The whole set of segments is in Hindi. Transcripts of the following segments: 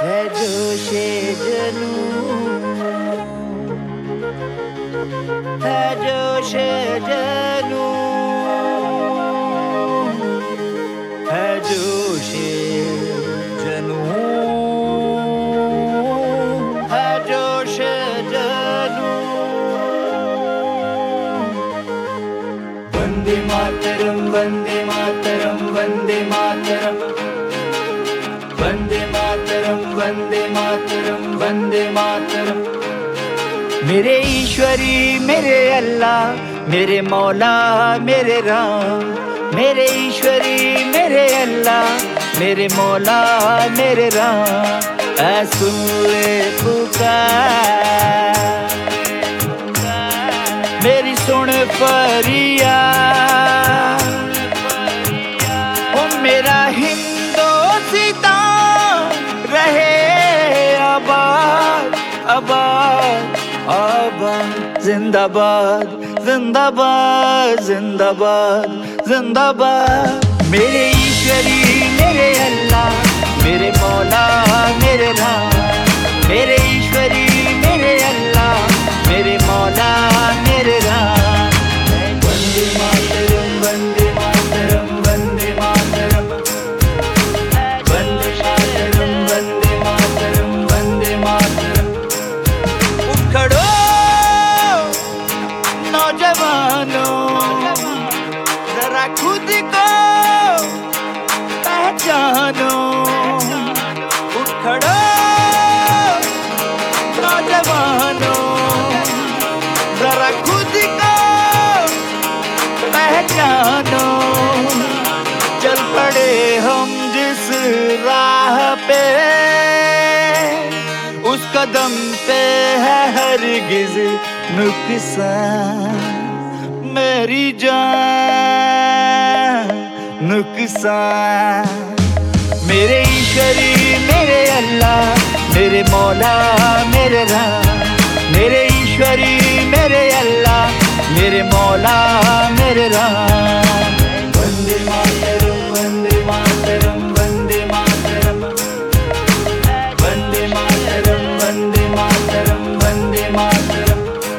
है जोशे जनूं, है जोशे जनूं, है जोशे जनूं, है जोशे जनूं। वंदे मातरम, वंदे मातरम, वंदे मातरम, वंदे मातरम, वंदे मातरम, वंदे मातरम। मेरे ईश्वरी मेरे अल्लाह मेरे मौला मेरे राम, मेरे ईश्वरी मेरे अल्लाह मेरे मौला मेरे राम, ऐ सुन ले पुकार मेरी सुन फरियाद। ओ मेरा हिंदुस्तान रहे आबाद आबाद आबाद, जिंदाबाद जिंदाबाद जिंदाबाद जिंदाबाद। मेरे ईश्वरी मेरे अल्लाह मेरे मौला मेरे राम, मेरे ईश्वरी मेरे अल्लाह मेरे मौला मेरे राम। वंदे मातरम, वंदे मातरम, वंदे मातरम, वंदे मातरम, वंदे मातरम, वंदे मातरम। उखड़ो नौजवानों, जरा खुद को पहचानो। उखड़ो नौजवानों, जरा खुद को पहचानो। चल पड़े हम जिस राह पे, उस कदम पे है हरगिज़ नुकसान। मेरी जान नुकसान। मेरे ईश्वरी मेरे अल्लाह मेरे मौला मेरे राम, मेरे ईश्वरी मेरे अल्लाह मेरे मौला मेरे राम। वंदे मातरम, वंदे मातरम, वंदे मातरम, वंदे मातरम, वंदे मातरम, वंदे मातरम।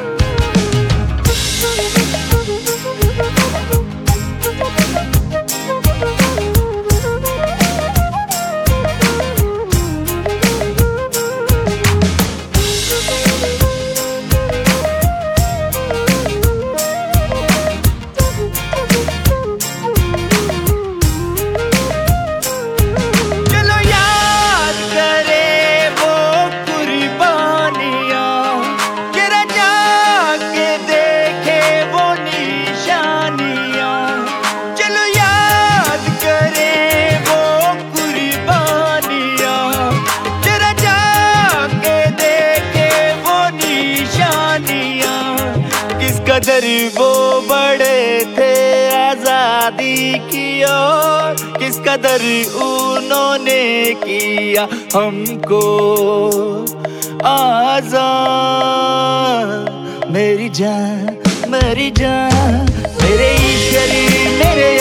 कदर वो बड़े थे आजादी की ओर, किस कदर उन्होंने किया हमको आजाद। मेरी जान मेरी जान, मेरे ईश्वरी मेरे